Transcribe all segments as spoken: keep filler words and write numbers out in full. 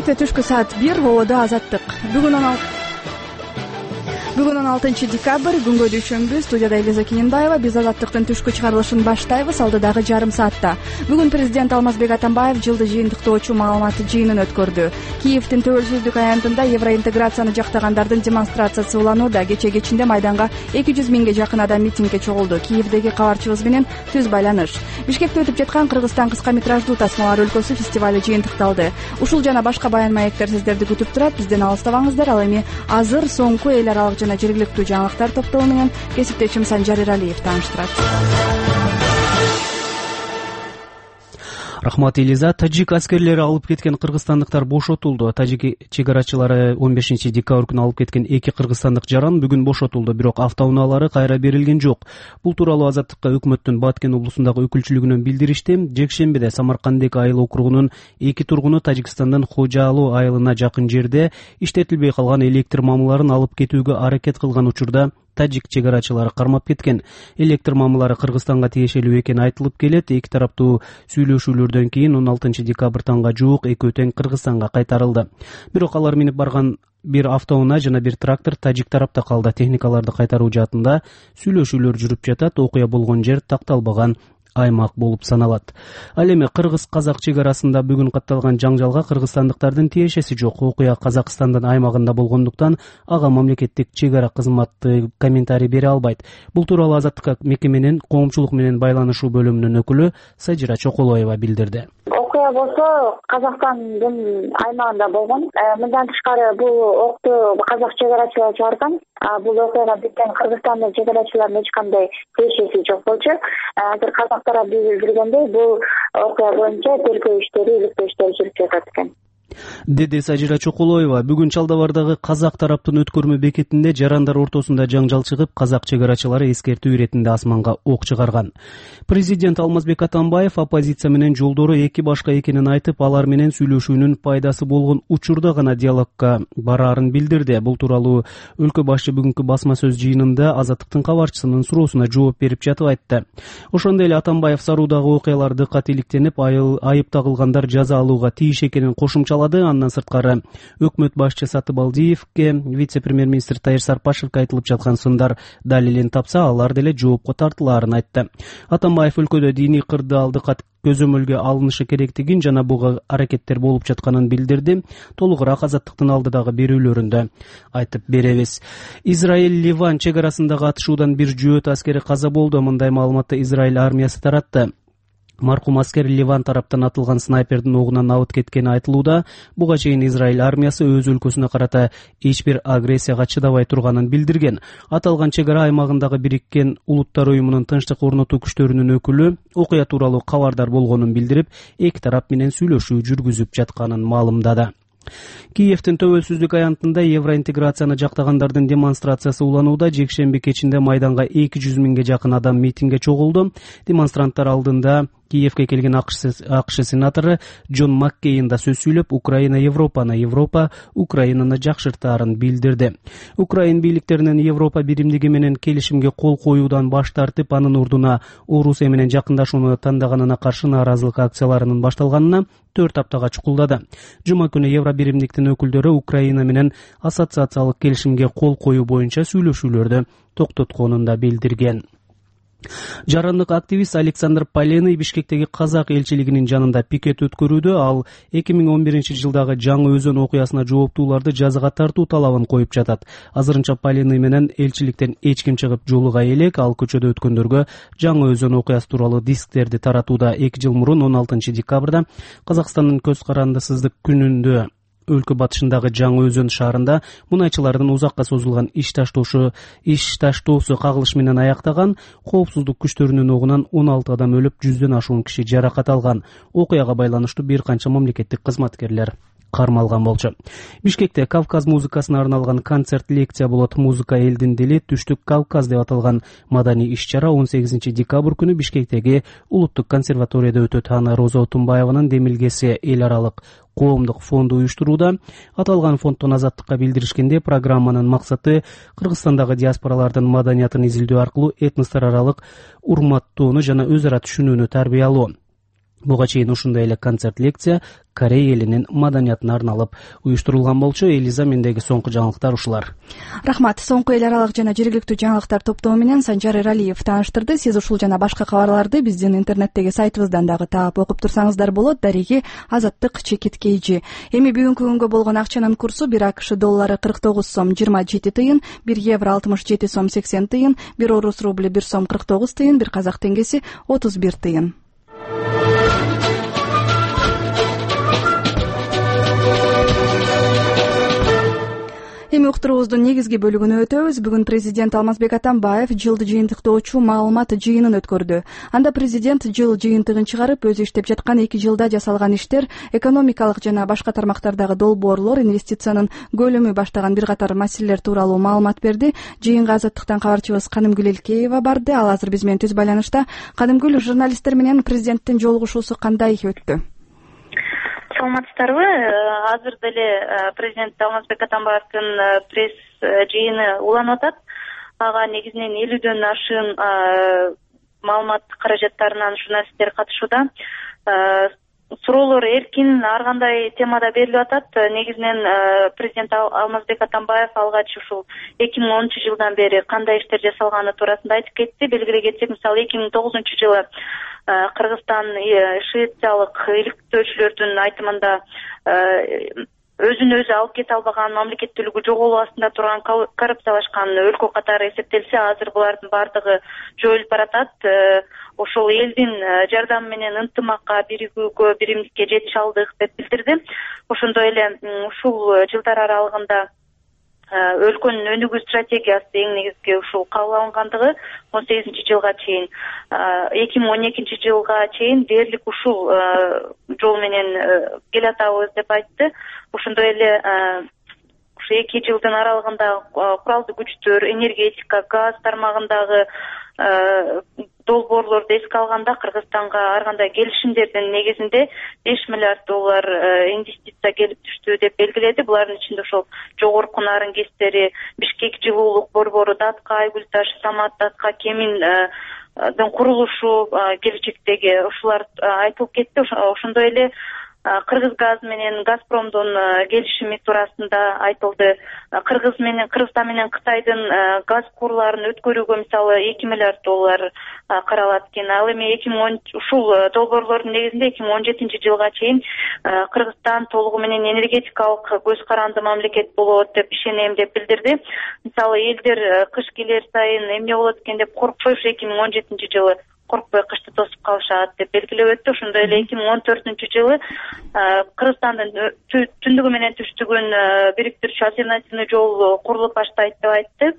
Бишкекте түшкү саат бир, Болодо Азаттык. Бүгүн он алты Бүгүн он алтынчы декабрь, күнгө дүйшөмбү. Студияда Элиза Кененбаева. Биз Азаттыктын түшкү чыгарылышын баштайбыз. Алдыдагы жарым саатта бүгүн президент Алмазбек Атамбаев жылды жыйынтыктоочу маалыматтуу жыйынын өткөрдү. Киевдин Төбөлсүздүк аянтында евроинтеграцияны жактагандардын демонстрациясы уланууда. Кече кечинде майданга эки жүз миңге жакын адам митингге чогулду. Киевдеги кабарчыбыз менен түз байланыш. Бишкекте өтүп жаткан Кыргызстан кыска метраждуу тасмалар өлкөсү фестивалы жыйынтыкталды. Ушул жана башка баян маектер сиздерди күтүп турат. Бизден алыстабаңыздар. Ал эми азыр соңку эл аралык жана жергиликтүү жаңылыктар топтому менен кесиптешим Санжар Эралиев тааныштырат. Рахмат, Элиза. Тажик аскерлери алып кеткен кыргызстандыктар бошотулду. Тажик чегарачылары он бешинчи декабрь күнү алып кеткен эки кыргызстандык жаран бүгүн бошотулду, бирок автоунаалары кайра берилген жок. Бул тууралуу Азаттыкка өкмөттүн Баткен облусундагы өкүлчүлүгүнөн билдиришти. Жекшембиде Самаркандек айыл округунун эки тургуну Тажикстандан Хожалуу айылына жакын жерде иштетилбей калган электр мамыларын алып кетүүгө аракет кылган учурда тажик чегарачылары кармап кеткен. Электр мамылары Кыргызстанга тиешелүү экени айтылып келет. Эки тараптуу сүйлөшүүлөрдөн кийин он алтынчы декабрь таңга жуук экөө тең Кыргызстанга кайтарылды. Бирок алар минип барган бир автоунаа жана бир трактор тажик тарапта калды. Техникаларды кайтаруу жаатында сүйлөшүүлөр жүрүп жатат. Окуя болгон жер такталбаган аймак болуп саналат. Ал эми кыргыз-казак чегарасында бүгүн катталган жаңжалга кыргызстандыктардын тиешеси жок. Окуя Казакстандын аймагында болгондуктан ага мамлекеттик чегара кызматы комментарий бере албайт. Бул тууралуу Азаттыкка мекеменин коомчулук менен байланышуу бөлүмүнүн өкүлү Сажира Чоколоева билдирди. Окуя болсо Казакстандын аймагында болгон. Мындан тышкары бул окту казак чегарачылары чыгарган. Бул окуяга бизден Кыргызстандын чегарачыларынын эч кандай тиешеси жок болчу. Азыр казак тарап билдиргендей, бул окуя боюнча тергөө иштери, иликтөө иштери жүрүп жатат экен, деди Сажира Чоколоева. Бүгүн Чалдабардагы казак тараптын өткөрмө бекетинде жарандар ортосунда жаңжал чыгып, казак чегарачылары эскертүү иретинде асманга ок чыгарган. Президент Алмазбек Атамбаев оппозиция менен жолдору эки башка экенин айтып, алар менен сүйлөшүүнүн пайдасы болгон учурда гана диалогко бараарын билдирди. Бул тууралуу өлкө башчы бүгүнкү басма сөз жыйынында Азаттыктын кабарчысынын суроосуна жооп берип жатып айтты. Ошондой эле Атамбаев Саруудагы окуялар дыкат иликтенип, айып тагылгандар жаза алууга тийиш экенин кошумчалады. Андан сырткары өкмөт башчы Сатыбалдиевке, вице-премьер-министр Тайыр Сарпашевке айтылып жаткан сындар далилин тапса, алар деле жоопко тартылаарын айтты. Атамбаев өлкөдө диний кырдаалдык көзөмөлгө алынышы керектигин жана буга аракеттер болуп жатканын билдирди. Толугураак Азаттыктын алдыдагы берүүлөрүндө айтып беребиз. Израиль Ливан чегарасындагы атышуудан бир жөөт аскери каза болду. Мындай маалыматты Израиль армиясы таратты. Маркум аскер Ливан тараптан атылган снайпердин огунан абыт кеткени айтылууда. Буга чейин Израиль армиясы өз өлкөсүнө карата эч бир агрессияга чыдабай турганын билдирген. Аталган чегара аймагындагы Бириккен Улуттар уюмунун тынчтык орнотуу күчтөрүнүн өкүлү окуя тууралуу кабардар болгонун билдирип, эки тарап менен сүйлөшүү жүргүзүп жатканын маалымдады. Киевдин Төбөлсүздүк аянтында евроинтеграцияны жактагандардын демонстрациясы уланууда. Жекшемби кечинде майданга эки жүз миңге жакын адам митингге чогулду. Демонстранттар алдында Киевге келген АКШ сенатору Джон Маккейн да сөз сүйлөп, Украина Европаны, Европа Украинаны жакшыртаарын билдирди. Украин бийликтеринин Европа биримдиги менен келишимге кол коюудан баш тартып, анын ордуна Орусия менен жакындашууну тандаганына каршы нааразылык акцияларынын башталганына төрт аптага чукулдады. Жума күнү Евро биримдиктин өкүлдөрү Украина менен ассоциациялык келишимге кол коюу боюнча сүйлөшүүлөрдү токтотконун да билдирген. Жарандык активист Александр Поленый Бишкектеги казак элчилигинин жанында пикет өткөрүүдө. Ал эки миң он биринчи жылдагы Жаңы Өзөн окуясына жооптууларды жазага тартуу талабын коюп жатат. Азырынча Поленый менен элчиликтен эч ким чыгып жолуга элек. Ал көчөдө өткөндөргө Жаңы Өзөн окуясы тууралуу дисктерди таратууда. Эки жыл мурун он алтынчы декабрда Казакстандын көз карандысыздык күнүндө өлкө батышындагы Жаңы Өзөн шаарында мунайчылардын узакка созулган иш таштоосу иш таштоосу кагылыш менен аяктаган. Коопсуздук күчтөрүнүн огунан он алты адам өлүп, жүздөн ашуун киши жаракат алган. Окуяга байланыштуу бир канча мамлекеттик кызматкерлер кармалган болчу. Бишкекте Кавказ музыкасына арналган концерт лекция болот. Музыка элдин дили, түштүк Кавказ деп аталган маданий иш-чара он сегизинчи декабрь күнү Бишкектеги Улуттук консерваторияда өтөт. Аны Роза Отунбаеванын Демилгеси эл аралык коомдук фонду уюштурууда. Аталган фонддон Азаттыкка билдиришкенде, программанын максаты Кыргызстандагы диаспоралардын маданиятын изилдөө аркылуу этностор аралык урматтоону жана өз ара түшүнүүнү тарбиялоо. Буга чейин ушундай эле концерт лекция Корея элинин маданиятына арналып уюштурулган болчу. Элиза, мендеги соңку жаңылыктар ушулар. Рахмат. Соңку эл аралык жана жергиликтүү жаңылыктар топтому менен Санжар Эралиев тааныштырды. Сиз ушул жана башка кабарларды биздин интернеттеги сайтыбыздан дагы таап окуп турсаңыздар болот. Дареги Азаттык чекит кейжи. Эми бүгүнкү күнгө болгон акчанын курсу: бир АКШ доллары кырк тогуз сом жыйырма жети тыйын, бир евро алтымыш жети сом сексен тыйын, бир орус рубль бир сом кырк тогуз тыйын, бир казак теңгеси отуз бир тыйын. Эми уктуруубуздун негизги бөлүгүнө өтөбүз. Бүгүн президент Алмазбек Атамбаев жылды жыйынтыктоочу маалымат жыйынын өткөрдү. Анда президент жыл жыйынтыгын чыгарып, өзү иштеп жаткан эки жылда жасалган иштер, экономикалык жана башка тармактардагы долбоорлор, инвестициянын көлөмү баштаган бир катар маселелер тууралуу маалымат берди. Жыйынга Азаттыктан кабарчыбыз Канымгүл Элкеева барды. Ал азыр биз менен түз байланышта. Канымгүл, журналисттер менен президенттин жолугушуусу кандай өттү? Саламатсыздарбы? Азыр деле президент Алмазбек Атамбаевдин пресс жыйыны уланып атат. Ага негизинен элүүдөн ашыын маалымат каражаттарынан журналисттер катышууда. Суроолор эркин ар кандай темада берилип атат. Негизинен президент Алмазбек Атамбаев алгач ушул эки миң онунчу жылдан бери кандай иштер жасалганы туурасында айтып кетти. Белгилей кетсек, мисалы эки миң тогузунчу жылы Кыргызстан швециялык иликтөөчүлөрдүн айтымында өзүн өзү алып кете албаган, мамлекеттүүлүгү жоголуу астында турган, коррупциялашкан өлкө катары эсептелсе, азыр булардын баардыгы жоюлуп баратат. Ошол элдин жардамы менен ынтымакка, биригүүгө, биримдикке жетише алдык деп билдирди. Ошондой эле ушул жылдар аралыгында өлкөнүн өнүгүү стратегиясы эң негизги ушул кабыл алынгандыгы он сегизинчи жылга чейин, эки миң он экинчи жылга чейин дээрлик ушул жол менен келатабыз деп айтты. Ошондой эле ушу эки жылдын аралыгында куралдуу күчтөр, энергетика, газ тармагындагы долбоорлорду эске алганда Кыргызстанга ар кандай келишимдердин негизинде беш миллиард доллар инвестиция келип түштү деп белгиледи. Булардын ичинде ошол жогорку нарын кестери, Бишкек жылуулук борбору, Датка, Айгүлташ, Самат, Датка, Кеминдин курулушу келечектеги ушулар айтылып кетти. Ошондой эле Кыргызгаз менен Газпромдун келишими туурасында айтылды. Кыргыз менен Кыргызстан менен Кытайдын газ курларын өткөрүүгө мисалы эки миллиард доллар каралат экен. Ал эми эки миң он ушул долбоорлордун негизинде эки миң он жетинчи жылга чейин Кыргызстан толугу менен энергетикалык көз каранды мамлекет болот деп ишенем деп билдирди. Мисалы элдер кыш келер сайын эмне болот экен деп коркпой, ушу эки миң он жетинчи жылы коркпой кышты тосуп калышат деп белгилеп өттү. Ошондой эле эки миң он төртүнчү жылы Кыргызстандын түндүгү менен түштүгүн бириктирүүчү альтернативный жол курулуп баштайт деп айтты.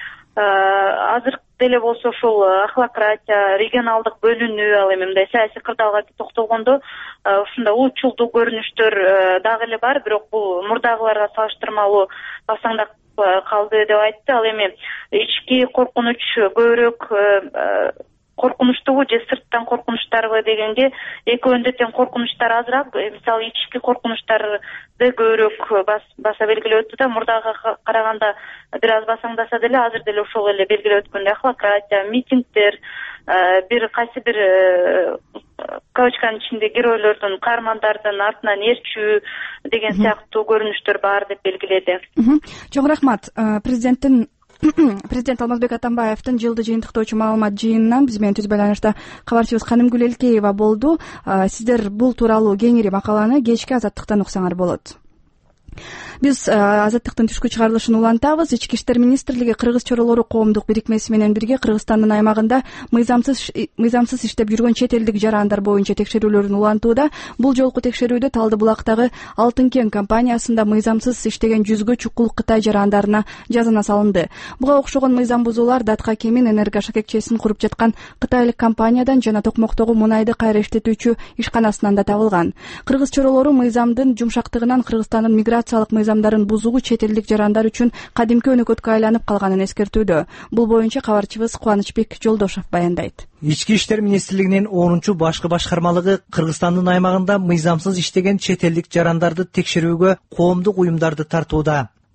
Азыр деле болсо ушул ахлократия, регионалдык бөлүнүү, ал эми мындай саясий кырдаалга токтолгондо ушундай учулдуу көрүнүштөр дагы эле бар, бирок бул мурдагыларга салыштырмалуу басаңдап калды деп айтты. Ал эми ички коркунуч көбүрөөк коркунучтубу же сырттан коркунучтарбы дегенге, экөөндө тең коркунучтар азыраак. Мисалы ички коркунучтарды көбүрөөк баса белгилеп өттү да, мурдага караганда бир аз басаңдаса деле азыр деле ошол эле белгилеп өткөндөй ахлократия, митингдер, бир кайсы бир кавычканын ичинде геройлордун, каармандардын артынан ээрчүү деген сыяктуу көрүнүштөр бар деп белгиледи. Чоң рахмат. Президенттин Президент Алмазбек Атамбаевдин жылды жыйынтыктоочу маалымат жыйынынан биз менен түз байланышта кабарчыбыз Канымгүл Элкеева болду. Сиздер бул тууралуу кеңири макаланы кечки Азаттыктан уксаңар болот. Биз Азаттыктын түшкү чыгарылышын улантабыз. Ички иштер министрлиги Кыргыз чоролору коомдук бирикмеси менен бирге Кыргызстандын аймагында мыйзамсыз мыйзамсыз иштеп жүргөн чет элдик жарандар боюнча текшерүүлөрүн улантууда. Бул жолку текшерүүдө Талды булактагы Алтын кен компаниясында мыйзамсыз иштеген жүзгө чукул Кытай жарандарына жазана салынды. Буга окшогон мыйзам бузуулар Датка Кемин энергошакекчесин куруп жаткан кытайлык компаниядан жана Токмоктогу мунайды кайра иштетүүчү ишканасынан да табылган. Кыргыз чоролору мыйзамдын жумшактыгынан Кыргызстандын миграциялык мыйзамдарын бузуугу чет элдик жарандар үчүн кадимки өнөкөткө айланып калганын эскертүүдө. Бул боюнча кабарчыбыз Кубанычбек Жолдошов баяндайт. Ички иштер министрлигинин онунчу башкы башкармалыгы Кыргызстандын аймагында мыйзамсыз иштеген чет элдик жарандарды текшерүүгө коомдук уюмдарды тартууда.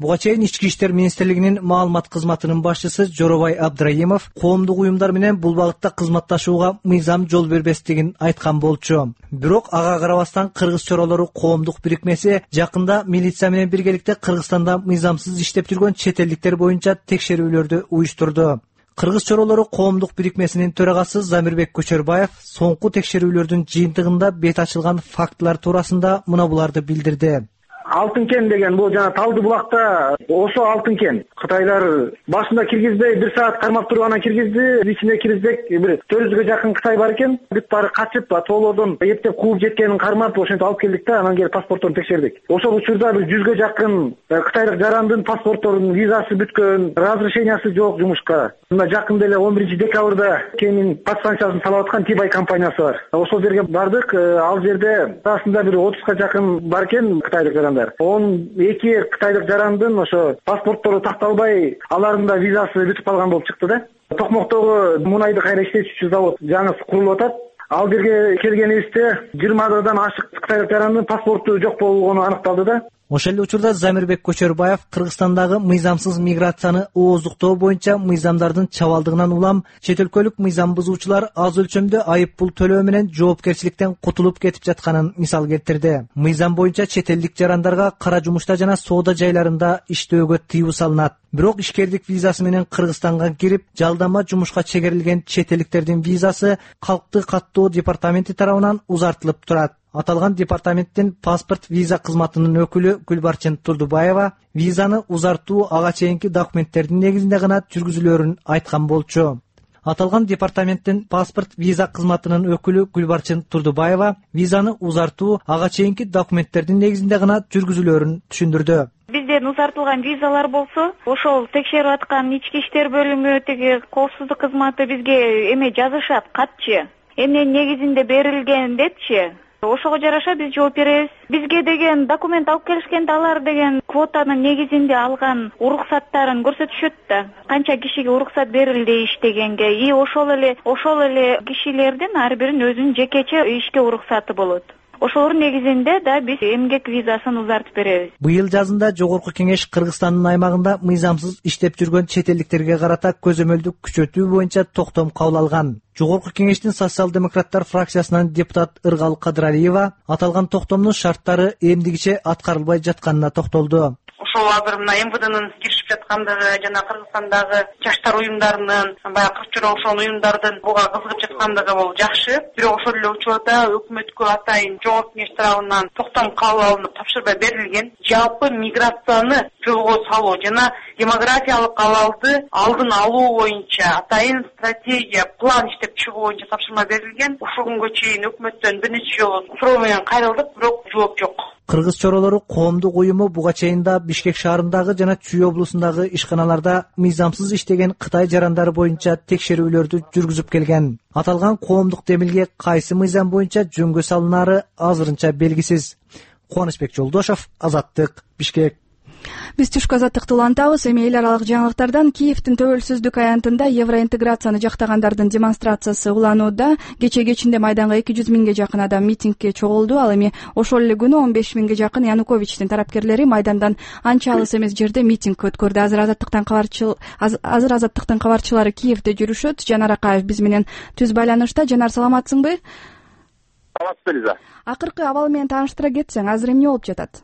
Буга чейин Ички иштер министрлигинин маалымат кызматынын башчысы Жоробай Абдраимов коомдук уюмдар менен бул багытта кызматташууга мыйзам жол бербестигин айткан болчу. Бирок ага карабастан Кыргыз чоролору коомдук бирикмеси жакында милиция менен биргеликте Кыргызстанда мыйзамсыз иштеп жүргөн чет элдиктер боюнча текшерүүлөрдү уюштурду. Кыргыз чоролору коомдук бирикмесинин төрагасы Замирбек Көчөрбаев соңку текшерүүлөрдүн жыйынтыгында бет ачылган фактылар туурасында мына буларды билдирди. Алтын кен деген бул жана Талды булакта ошо алтын кен. Кытайлар башында киргизбей бир саат кармап туруп анан киргизди. Ичине киргизбек бир төрт жүзгө жакын Кытай бар экен. Бүт баары качып, тоолордон эптеп кууп жеткенин кармап ошентип алып келдик да, анан келип паспортторун текшердик. Ошол учурда бир жүзгө жакын кытайлык жарандын паспортторунун визасы бүткөн, разрешениясы жок жумушка. Мына жакында эле он биринчи декабрда кенин подстанциясын салып аткан Тибай компаниясы бар. Ошол жерге бардык. Ал жерде арасында бир отузга жакын бар экен кытайлык жарандар. он эки кытайлык жарандын ошо паспорттору такталбай, алардын да визасы бүтүп калган болуп чыкты да. Токмоктогу мунайды кайра иштетүүчү завод жаңысы курулуп атат. Ал жерге келгенибизде жыйырма ададан ашык кытайлык жарандын паспорту жок болгону аныкталды да. Ошол эле учурда Замирбек Көчөрбаев Кыргызстандагы мыйзамсыз миграцияны ооздуктоо боюнча мыйзамдардын чабалдыгынан улам чет өлкөлүк мыйзам бузуучулар аз өлчөмдө айып пул төлөө менен жоопкерчиликтен кутулуп кетип жатканын мисал келтирди. Мыйзам боюнча чет элдик жарандарга кара жумушта жана соода жайларында иштөөгө тыюу салынат. Бирок ишкердик визасы менен Кыргызстанга кирип, жалдама жумушка чегерилген чет элдиктердин визасы Калкты каттоо департаменти тарабынан узартылып турат. Аталган департаменттин паспорт виза кызматынын өкүлү Гүлбарчын Турдубаева визаны узартуу ага чейинки документтердин негизинде гана жүргүзүлөрүн айткан болчу. Аталган департаменттин паспорт виза кызматынын өкүлү Гүлбарчын Турдубаева визаны узартуу ага чейинки документтердин негизинде гана жүргүзүлөрүн түшүндүрдү. Бизден узартылган визалар болсо, ошол текшерип аткан ички иштер бөлүмү, теги коопсуздук кызматы бизге эме жазышат, катчы. Эмненин негизинде берилген депчи. Ошого жараша биз жооп беребиз. Бизге деген документ алып келишкенде алар деген квотанын негизинде алган уруксаттарын көрсөтүшөт да. Канча кишиге уруксат берилди иштегенге, и ошол эле ошол эле кишилердин ар биринин өзүнүн жекече ишке уруксаты болот. Ошолор негизинде да биз эмгек визасын узартып беребиз. Быйыл жазында Жогорку Кеңеш Кыргызстандын аймагында мыйзамсыз иштеп жүргөн чет элдиктерге карата көзөмөлдү күчөтүү боюнча токтом кабыл алган. Жогорку Кеңештин социал-демократтар фракциясынан депутат Ыргал Кадыралиева аталган токтомдун шарттары эмдигиче аткарылбай жатканына токтолду. Ошол азыр мына эм вэ дэнин киришип жаткандыгы жана Кыргызстандагы жаштар уюмдарынын, баягы кырк жыл окшогон уюмдардын буга кызыгып жаткандыгы бул жакшы. Бирок ошол эле учурда өкмөткө атайын Жогорку Кеңеш тарабынан токтом кабыл алынып тапшырма берилген. Жалпы миграцияны жолго салуу жана демографиялык абалды алдын алуу боюнча атайын стратегия, план иштеп чыгуу боюнча тапшырма берилген. Ушул күнгө чейин өкмөттөн бир нече жолу суроо менен кайрылдык, бирок жооп жок. Кыргыз чоролору коомдук уюму буга чейин да Бишкек шаарындагы жана Чүй облусундагы ишканаларда мыйзамсыз иштеген Кытай жарандары боюнча текшерүүлөрдү жүргүзүп келген. Аталган коомдук демилге кайсы мыйзам боюнча жөнгө салынары азырынча белгисиз. Кубанычбек Жолдошов, Азаттык, Бишкек. Биз түшкү азаттыкты улантабыз. Эми эл аралык жаңылыктардан Киевдин Төбөлсүздүк аянтында евроинтеграцияны жактагандардын демонстрациясы уланууда. Кече кечинде майданга эки жүз миңге жакын адам митингге чогулду. Ал эми ошол эле күнү он беш миңге жакын Януковичтин тарапкерлери майдандан анча алыс эмес жерде митинг өткөрдү. Азыр азаттыктан кабарчыл азыр азаттыктын кабарчылары Киевде жүрүшөт. Жанар Акаев биз менен түз байланышта. Жанар, саламатсыңбы? Саламатсыз, Лиза. Акыркы абал менен тааныштыра кетсең, азыр эмне болуп жатат?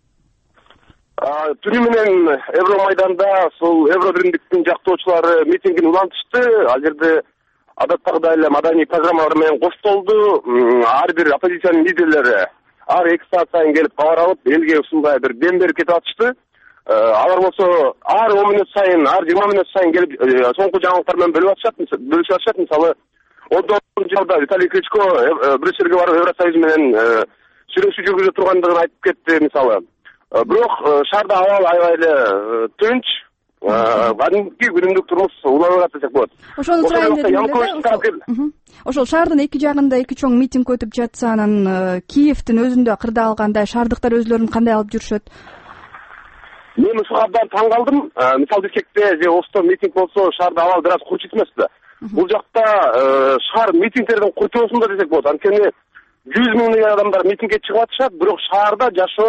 Түнү менен Евромайданда сол Евробиримдиктин жактоочулары митингин улантышты. Ал жерде адаттагыдай эле маданий программалар менен коштолду. Ар бир оппозициянын лидерлери ар эки саат сайын келип кабар алып, элге ушундай бир дем берип кетип атышты. Алар болсо ар он мүнөт сайын, ар жыйырма мүнөт сайын келип соңку жаңылыктар менен бөлүп атышат, бөлүшүп атышат. Мисалы, он тогузунчу жылда Виталий Кличко Брюссельге барып Евросоюз менен сүйлөшүү жүргүзө тургандыгын айтып кетти, мисалы. Бирок шаарда абал аябай эле тынч, кадимки күнүмдүк турмуш уланып атат десек болот. Ошону сурайын дедим. Ошол шаардын эки жагында эки чоң митинг өтүп жатса, анан Киевдин өзүндө кырдаалгандай шаардыктар өзлөрүн кандай алып жүрүшөт? Мен ушул абдан таң калдым. Мисалы, Бишкекте же Ошто митинг болсо, шаарда абал бир аз курчу эмеспи? Бул жакта шаар митингтердин курчоосунда десек болот. Анткени жүз миңдеген адамдар митингге чыгып атышат, бирок шаарда жашоо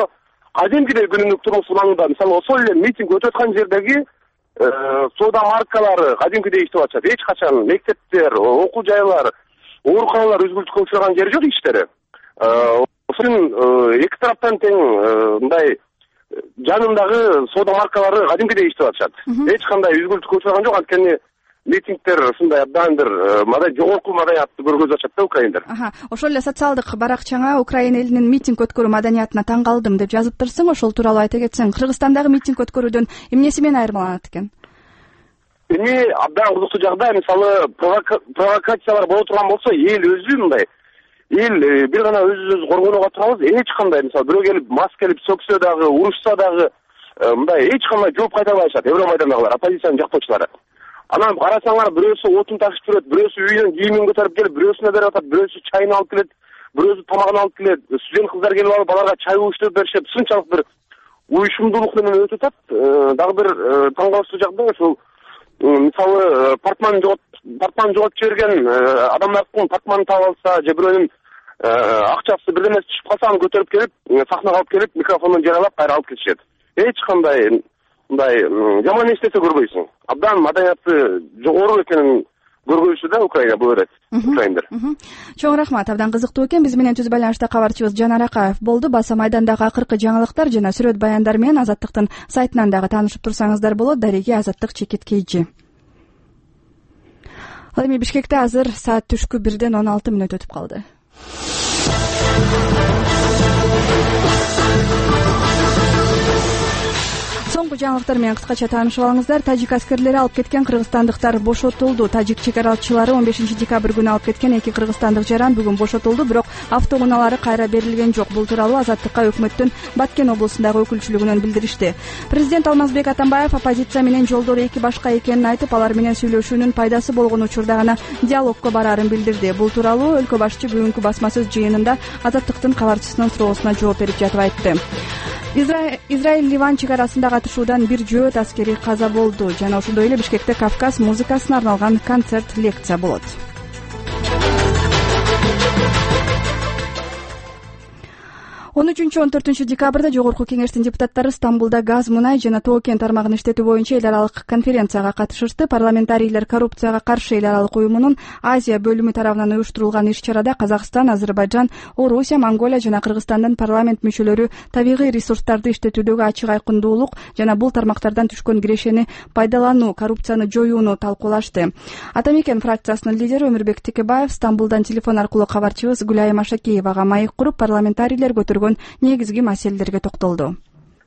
кадимкидей күнүмдүк турмуш уланууда мисалы ошол эле митинг өтүп аткан жердеги соода маркалары кадимкидей иштеп атышат. Эч качан мектептер, окуу жайлар, ооруканалар үзгүлтүккө учураган жери жок иштери. Ошол үчүн эки тараптан тең мындай жанындагы соода маркалары кадимкидей иштеп атышат. Эч кандай үзгүлтүккө учураган жок, анткени митингдер ушундай абдан бир мындай жогорку маданиятты көргөзүп атышат да украиндер. Ошол эле социалдык баракчаңа Украина элинин митинг өткөрүү маданиятына таң калдым деп жазыптырсың. Ошол тууралуу айта кетсең, Кыргызстандагы митинг өткөрүүдөн эмнеси менен айырмаланат экен? Эми абдан кызыктуу жагдай, мисалы провокациялар боло турган болсо, эл өзү мындай эл бир гана өзүбүз коргонууга турабыз, эч кандай мисалы бирөө келип мас келип сөксө дагы, урушса дагы мындай эч кандай жооп кайта алышат Евромайдандагылар, оппозициянын жактоочулары. Анан карасаңар, бирөөсү отун ташып жүрөт, бирөөсү үйүнөн кийимин көтөрүп келип, бирөөсүнө берип атат, бирөөсү чайын алып келет, бирөөсү тамагын алып келет, студент кыздар келип алып аларга чай уюштуруп беришет. Сынчалык бир уюшумдуулук менен өтүп атат. Дагы бир таң калыштуу жагдай ошол мисалы портман жогот портман жоготуп жиберген адамдардын портманын таап алса, же бирөөнүн акчасы бирдемеси түшүп калса, аны көтөрүп келип, сахнага алып келип, микрофондон жаралап кайра алып кетишет. Эч кандай мындай жаман эчтесе көрбөйсүң. Абдан маданияты жогору экенин көргөзүшү да Украина бул эрет. Украиндер. Чоң рахмат, абдан кызыктуу экен. Биз менен түз байланышта кабарчыбыз Жанар Акаев болду. Баса майдандагы акыркы жаңылыктар жана сүрөт баяндар менен Азаттыктын сайтынан дагы таанышып турсаңыздар болот. Дареги Азаттык Чекит Кейжи. Ал эми Бишкекте азыр саат түшкү бирден он алты мүнөт өтүп калды. Соңку жаңылыктар менен кыскача таанышып алыңыздар. Тажик аскерлери алып кеткен кыргызстандыктар бошотулду. Тажик чегарачылары он бешинчи декабрь күнү алып кеткен эки кыргызстандык жаран бүгүн бошотулду, бирок автоунаалары кайра берилген жок. Бул тууралуу Азаттыкка өкмөттүн Баткен облусундагы өкүлчүлүгүнөн билдиришти. Президент Алмазбек Атамбаев оппозиция менен жолдору эки башка экенин айтып, алар менен сүйлөшүүнүн пайдасы болгон учурда гана диалогко бараарын билдирди. Бул тууралуу өлкө башчы бүгүнкү басма сөз жыйынында Азаттыктын кабарчысынын суроосуна жооп берип жатып айтты. Израиль-Ливан чегарасындагы атышуудан бир жөөт аскери каза болду. Жана ошондой эле Бишкекте Кавказ музыкасына арналган концерт лекция болот. он үчүнчү он төртүнчү декабрда Жогорку кеңештин депутаттары Стамбулда газ, мунай жана тоо кен тармагын иштетүү боюнча эл аралык конференцияга катышышты. Парламентарийлер коррупцияга каршы эл аралык уюмунун Азия бөлүмү тарабынан уюштурулган иш-чарада Казакстан, Азербайжан, Орусия, Монголия жана Кыргызстандын парламент мүчөлөрү табигый ресурстарды иштетүүдөгү ачык айкындуулук жана бул тармактардан түшкөн кирешени пайдалануу, коррупцияны жоюуну талкуулашты. Ата Мекен фракциясынын лидери Өмүрбек Текебаев Стамбулдан телефон аркылуу кабарчыбыз Гүлайым Ашакеевага маек куруп, парламентарийлер көтөргөн негизги маселелерге токтолду.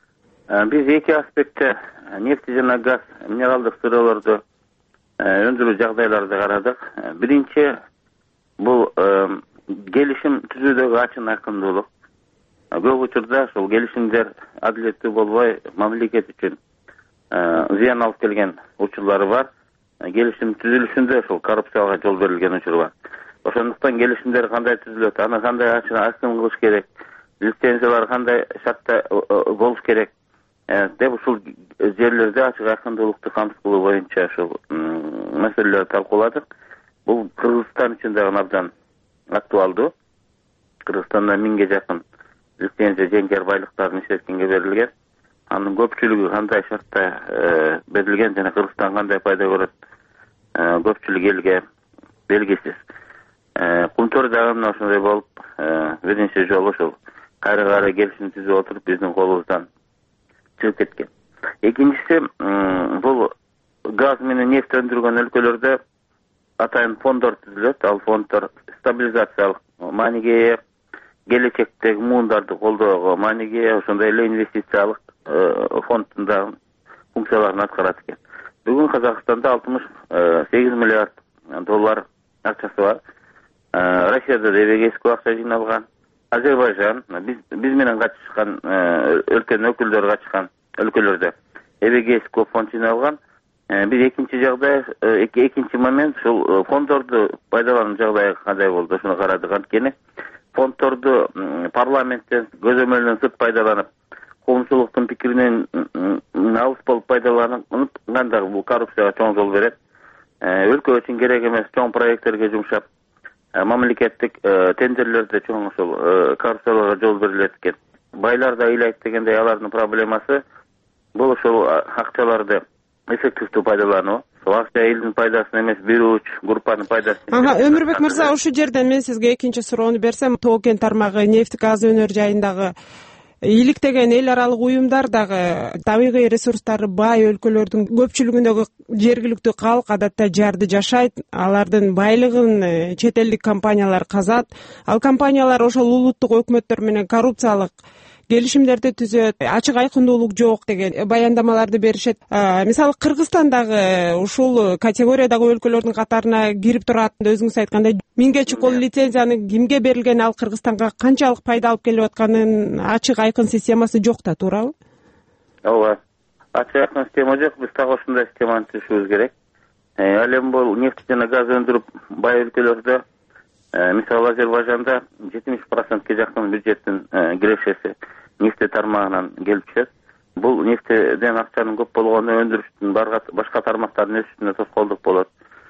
Биз эки аспектте нефти жана газ, минералдык сыраларды өндүрүү жагдайларды карадык. Биринчи бул келишим түзүүдөгү ачык айкындуулук. Көп учурда ошол келишимдер адилеттүү болбой, мамлекет үчүн зыян алып келген учурлары бар. Келишим түзүлүшүндө ошол коррупцияга жол берилген учур бар. Ошондуктан келишимдер кандай түзүлөт, аны кандай ачык айкын кылыш керек, лицензиялар кандай шартта болуш керек деп ушул жерлерде ачык айкындуулукту камсыз кылуу боюнча ошол маселелерди талкууладык. Бул Кыргызстан үчүн дагы абдан актуалдуу. Кыргызстанда миңге жакын лицензия жеңгер байлыктарын иштеткенге берилген. Анын көпчүлүгү кандай шартта берилген жана Кыргызстан кандай пайда көрөт, көпчүлүк элге белгисиз. Кумтөр дагы мына ошондой болуп, биринчи жолу ошол кайра кайра келишим түзүп отуруп биздин колубуздан чыгып кеткен. Экинчиси, бул газ менен нефть өндүргөн өлкөлөрдө атайын фонддор түзүлөт. Ал фонддор стабилизациялык мааниге ээ, келечектеги муундарды колдоого мааниге ээ, ошондой эле инвестициялык фонддун да функцияларын аткарат экен. Бүгүн Казакстанда алтымыш сегиз миллиард доллар акчасы бар. Россияда да эбегейске акча жыйналган. Азербайжан, биз биз менен катышкан өлкөнүн өкүлдөрү катышкан өлкөлөрдө эбегейске фонд жыйналган. Биз экинчи жагдай, экинчи момент ушул фонддорду пайдалануу жагдайы кандай болду, ошону карадык. Анткени фонддорду парламенттен көзөмөлдөн сырт пайдаланып, коомчулуктун пикиринен алыс болуп пайдаланып, анда бул коррупцияга чоң жол берет. Өлкө үчүн керек эмес чоң проекттерге жумшап, мамлекеттик тендерлерде чоң ошол коррупцияларга жол берилет экен. байлар да ыйлайт дегендей алардын проблемасы бул ошол акчаларды эффективдүү пайдалануу. Сол акча элдин пайдасына эмес, бир уч группанын пайдасына. Ага, Өмүрбек мырза, ушул жерден мен сизге экинчи суроону берсем, Тоо кен тармагы нефть газ өнөр жайындагы иликтеген эл аралык уюмдар дагы табигый ресурстары бай өлкөлөрдүн көпчүлүгүндөгү жергиликтүү калк адатта жарды жашайт, алардын байлыгын чет элдик компаниялар казат. Ал компаниялар ошол улуттук өкмөттөр менен коррупциялык келишимдерди түзөт, ачык айкындуулук жок деген баяндамаларды беришет. Мисалы Кыргызстандагы ушул категориядагы өлкөлөрдүн катарына кирип турат. Өзүңүз айткандай миңге чукул лицензияны кимге берилгени, ал Кыргызстанга канчалык пайда алып келип атканын ачык айкын системасы жок да, туурабы? Ооба, ачык айкын система жок. Биз так ошондой системаны түзүшүбүз керек. Ал эми бул нефть жана газ өндүрүп бай өлкөлөрдө, мисалы Азербайжанда жетимиш процентке жакын бюджеттин кирешеси нефть тармагынан келип түшөт. Бул нефтеден акчанын көп болгону өндүрүштүн башка тармактардын өсүшүнө тоскоолдук болот.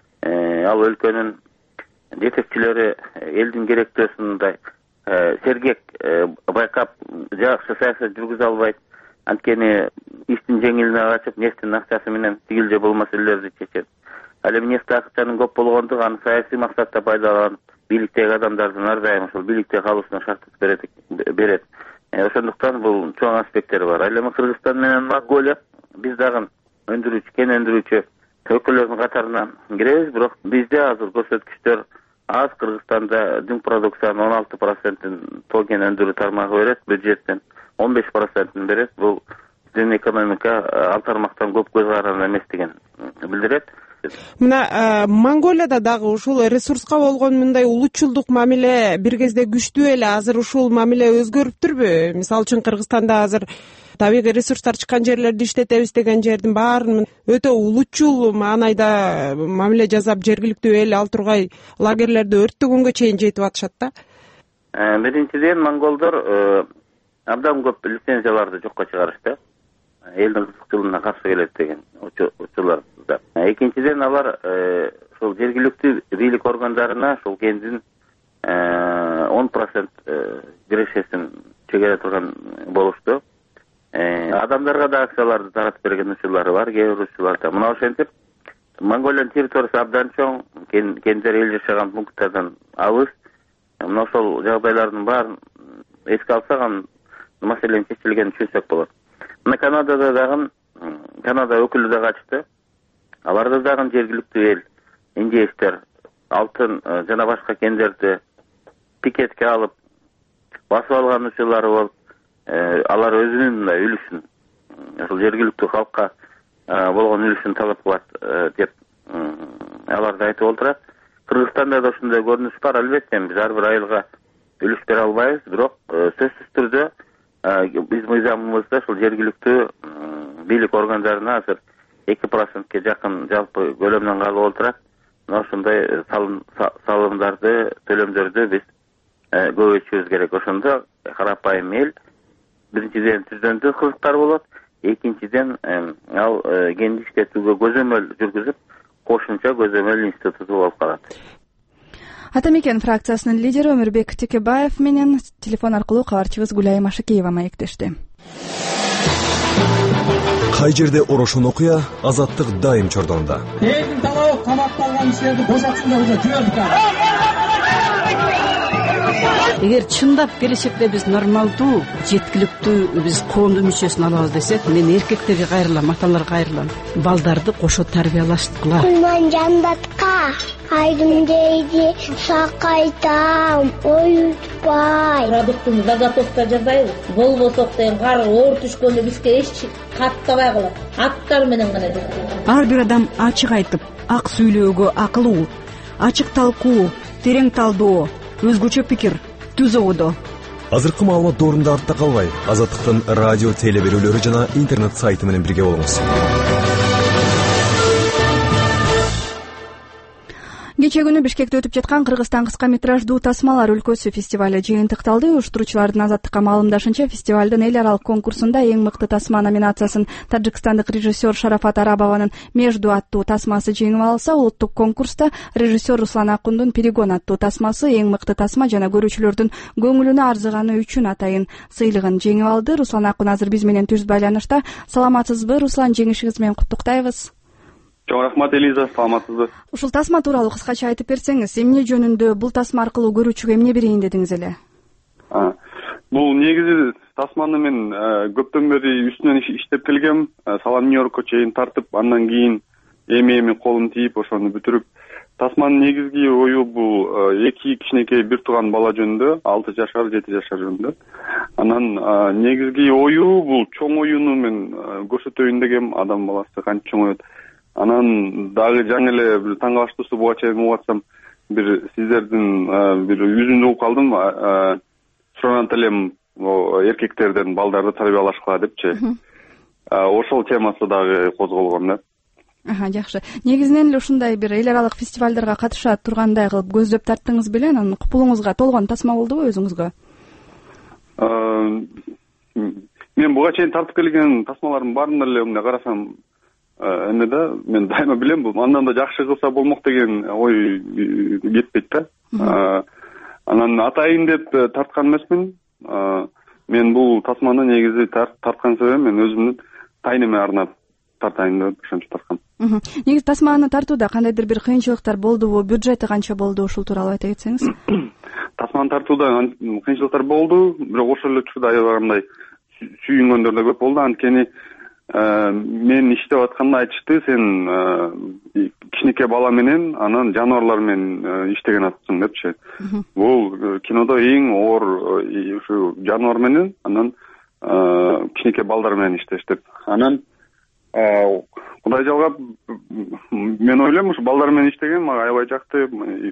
Ал өлкөнүн жетекчилери элдин керектөөсүн мындай сергек байкап жакшы саясат жүргүзө албайт. Анткени иштин жеңилине качып, нефтин акчасы менен тигил же бул маселелерди чечет. Ал эми нефть акчанын көп болгондугу аны саясий максатта пайдаланып, бийликтеги адамдардын ар дайым ошол бийликте калуусуна шарттык берет берет. Ошондуктан бул чоң аспекттери бар. Ал эми Кыргызстан менен Монголия биз дагы өндүрүүчү, кен өндүрүүчү өлкөлөрдүн катарына киребиз, бирок бизде азыр көрсөткүчтөр аз. Кыргызстанда дүң продукциянын он алты процентин Тоо кен өндүрүү тармагы берет, бюджеттен он беш процентин берет. Бул биздин экономика ал тармактан көп көз каранды эмес деген билдирет. Мына Монголияда дагы ушул ресурска болгон мындай улутчулдук мамиле бир кезде күчтүү эле. Азыр ушул мамиле өзгөрүптүрбү? Мисалы үчүн Кыргызстанда азыр табигый ресурстар чыккан жерлерди иштетебиз деген жердин баарын өтө улутчул маанайда мамиле жасап, жергиликтүү эл ал тургай лагерлерди өрттөгөнгө чейин жетип атышат да. Биринчиден, монголдор абдан көп лицензияларды жокко чыгарышты. Элдин кызыкчылыгына каршы келет деген учурлар. Экинчиден, алар ошол жергиликтүү бийлик органдарына ошол кендин он процент кирешесин чегере турган болушту. Адамдарга да акцияларды таратып берген учурлары бар, кээ бир учурларда. Мына ошентип, Монголиянын территориясы абдан чоң, кендер эл жашаган пункттардан алыс. Мына ошол жагдайлардын баарын эске алсак, анын маселенин чечилгенин түшүнсөк болот. Мына Канадада дагы, Канада өкүлү да качты. Аларда дагы жергиликтүү эл, индейстер, алтын жана башка кендерди пикетке алып, басып алган учурлары болуп, алар өзүнүн мындай үлүшүн, ошол жергиликтүү калкка болгон үлүшүн талап кылат деп алар да айтып отурат. Кыргызстанда да ушундай көрүнүш бар. Албетте, биз ар бир айылга үлүш бере албайбыз, бирок сөзсүз түрдө биз мыйзамыбызда ошол жергиликтүү бийлик органдарына азыр эки процентке жакын жалпы көлөмдөн калып отурат. Мына ошондой салымдарды, төлөмдөрдү биз көбөйтүшүбүз керек. Ошондо карапайым эл биринчиден түздөндү кызыктар болот, экинчиден ал кенди иштетүүгө көзөмөл жүргүзүп, кошумча көзөмөл институту болуп калат. Атамекен фракциясынын лидери Өмүрбек Текебаев менен телефон аркылуу кабарчыбыз Гүлайым Ашыкеева маектешти. Кай жерде орошон окуя, азаттык дайым чордонда. Элдин талабы камакталган кишилерди бошотсун деп жүрөбүз. Эгер чындап келечекте биз нормалдуу, жеткиликтүү биз коомдун мүчөсүн алабыз десек, мен эркектерге кайрылам, аталарга кайрылам. Балдарды кошо тарбиялашткыла. Кулман жандатка айдым дейди, сакайтам, оютпай. Продуктун заготовка жасайбыз. Болбосок деген кар оор түшкөндө бизге эч каттабай калат. Аттар менен гана жасайбыз. Ар бир адам ачык айтып, ак сүйлөөгө акылуу, ачык талкуу, терең талдоо, өзгөчө пикир түз ободо. Азыркы маалымат доорунда артта калбай, Азаттыктын радио теле берүүлөрү жана интернет сайты менен бирге болуңуз. Кечээ күнү Бишкекте өтүп жаткан Кыргызстан кыска метраждуу тасмалар өлкөсү фестивале жыйынтыкталды. Уюштуруучулардын Азаттыкка маалымдашынча, фестивалдын эл аралык конкурсунда эң мыкты тасма номинациясын тажикстандык режиссер Шарафат Арабованын «Между» аттуу тасмасы жеңип алса, улуттук конкурста режиссер Руслан Акундун «Перегон» аттуу тасмасы эң мыкты тасма жана көрүүчүлөрдүн көңүлүнө арзыганы үчүн атайын сыйлыгын жеңип алды. Руслан Акун азыр биз менен түз байланышта. Саламатсызбы, Руслан? Жеңишиңиз менен куттуктайбыз. Чоң рахмат, Элиза, саламатсызбы? Ушул тасма тууралуу кыскача айтып берсеңиз, эмне жөнүндө, бул тасма аркылуу көрүүчүгө эмне берейин дедиңиз эле? Бул негизи тасманы мен көптөн бери үстүнөн иштеп келгем, Салам Нью-Йоркко чейин тартып, андан кийин эми-эми колум тийип, ошону бүтүрүп, тасманын негизги ою бул эки кичинекей бир тууган бала жөнүндө, алты жашар, жети жашар жөнүндө. Анан негизги ою бул чоң оюну мен көрсөтөйүн дегем, адам баласы канча чоңоет. Анан дагы жаңы эле бир таң калыштуусу буга чейин угуп атсам, бир сиздердин бир үзүндү угуп калдым. Суранат элем эркектерден балдарды тарбиялашкыла депчи. Ошол темасы дагы козголгон да. Аха, жакшы. Негизинен эле ушундай бир эл аралык фестивалдарга катыша тургандай кылып көздөп тарттыңыз беле? Анан купулуңузга толгон тасма болдубу өзүңүзгө? Мен буга чейин тартып келген тасмалардын баарында эле мындай карасам, эме да, мен дайыма билем, бул андан да жакшы кылса болмок деген ой кетпейт да. Анан атайын деп тарткан эмесмин. Мен бул тасманы негизи тарткан себебим мен өзүмдүн тайнеме арнап тартайын деп ошончо тарткам. Негизи тасманы тартууда кандайдыр бир кыйынчылыктар болдубу? Бюджети канча болду? Ушул тууралуу айта кетсеңиз. Тасманы тартууда кыйынчылыктар болду, бирок ошол эле учурда аябагандай сүйүнгөндөр да көп болду. Анткени мен иштеп атканда айтышты, сен кичинекей бала менен анан жаныбарлар менен иштеген атсың депчи. Бул кинодо эң оор ушу жаныбар менен, анан кичинекей балдар менен иштеш деп. Анан Кудай жалгап, мен ойлойм, ушу балдар менен иштеген мага аябай жакты.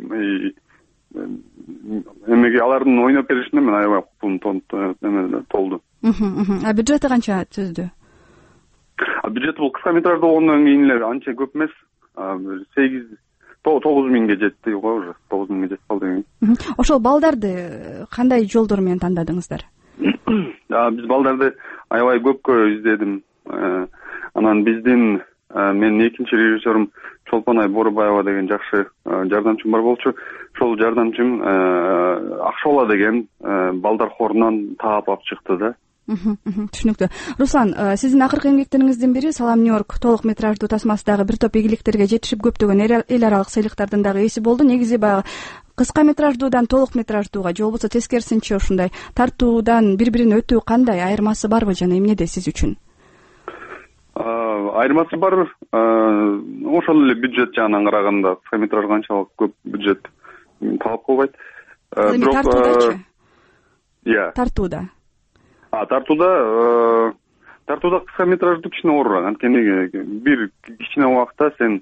Эмеге алардын ойноп беришине мен аябай купулум толду. А бюджети канча түздү? Бюджет бул кыска метраж болгондон кийин эле анча көп эмес. сегиз тогуз миңге жетти го, уже тогуз миңге жетип калды. Ошол балдарды кандай жолдор менен тандадыңыздар? Биз балдарды аябай көпкө издедим. Анан биздин менин экинчи режиссерум Чолпонай Борубаева деген жакшы жардамчым бар болчу. Ошол жардамчым Акшола деген балдар хорунан таап алып чыкты да. Түшүнүктүү. Руслан, сиздин акыркы эмгектериңиздин бири Салам Нью-Йорк толук метраждуу тасмасы дагы бир топ ийгиликтерге жетишип көптөгөн эл аралык сыйлыктардын дагы ээси болду. Негизи баягы кыска метраждуудан толук метраждууга же болбосо тескерисинче ушундай тартуудан бири-бирин өтүү кандай, айырмасы барбы жана эмнеде сиз үчүн? Айырмасы бар. Ошол эле бюджет жагынан караганда кыска метраж канчалык көп бюджет талап кылбайт. Бирок тартуудачы? Иә. Тартууда. А тартууда тартууда кыска метраждуу кичине оорураак. Анткени бир кичине убакытта сен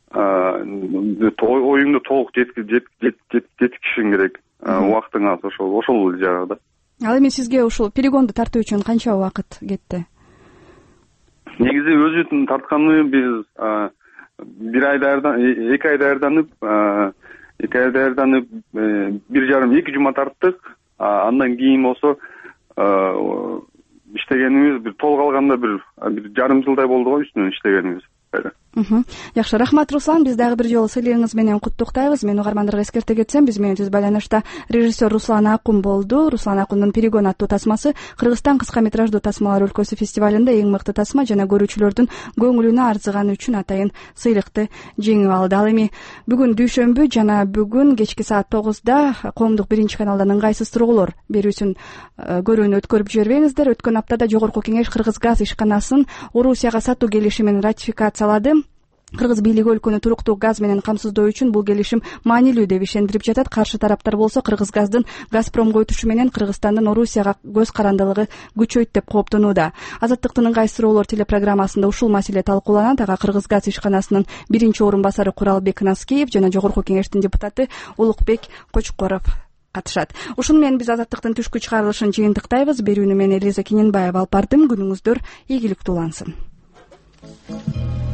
оюңду толук жеткиришиң керек. Убактың аз, ошол ошол жагы да. Ал эми сизге ушул перегонду тартуу үчүн канча убакыт кетти? Негизи өзүн тартканы биз бир ай даярдан, эки ай даярданып, эки ай даярданып, бир жарым, эки жума тарттык. Андан кийин болсо иштегенибиз бир толук алганда бир бир жарым жылдай болду го үстүнөн иштегенибиз. Жакшы, рахмат Руслан. Биз дагы бир жолу сыйлыгыңыз менен куттуктайбыз. Мен угармандарга эскерте кетсем, биз менен түз байланышта режиссер Руслан Акун болду. Руслан Акундун «Перегон» аттуу тасмасы Кыргызстан кыска метраждуу тасмалар өлкөсү фестивалында эң мыкты тасма жана көрүүчүлөрдүн көңүлүнө арзыганы үчүн атайын сыйлыкты жеңип алды. Ал эми бүгүн дүйшөмбү жана бүгүн кечки саат тогузда коомдук биринчи каналдан ыңгайсыз тургулар берүүсүн көрүүнү өткөрүп жибербеңиздер. Өткөн аптада Жогорку Кеңеш Кыргыз газ ишканасын Орусияга сатуу келишимин ратификациялады. Кыргыз бийлиги өлкөнү туруктуу газ менен камсыздоо үчүн бул келишим маанилүү деп ишендирип жатат. Каршы тараптар болсо Кыргыз газдын Газпромго өтүшү менен Кыргызстандын Орусияга көз карандылыгы күчөйт деп кооптонууда. Азаттыктын ыңгайсыз суроолор телепрограммасында ушул маселе талкууланат. Ага Кыргыз газ ишканасынын биринчи орун басары Куралбек Наскеев жана Жогорку Кеңештин депутаты Улукбек Кочкоров катышат. Ушуну менен биз Азаттыктын түшкү чыгарылышын жыйынтыктайбыз. Берүүнү мен Элиза Кененбаева алып бардым. Күнүңүздөр ийгиликтүү улансын.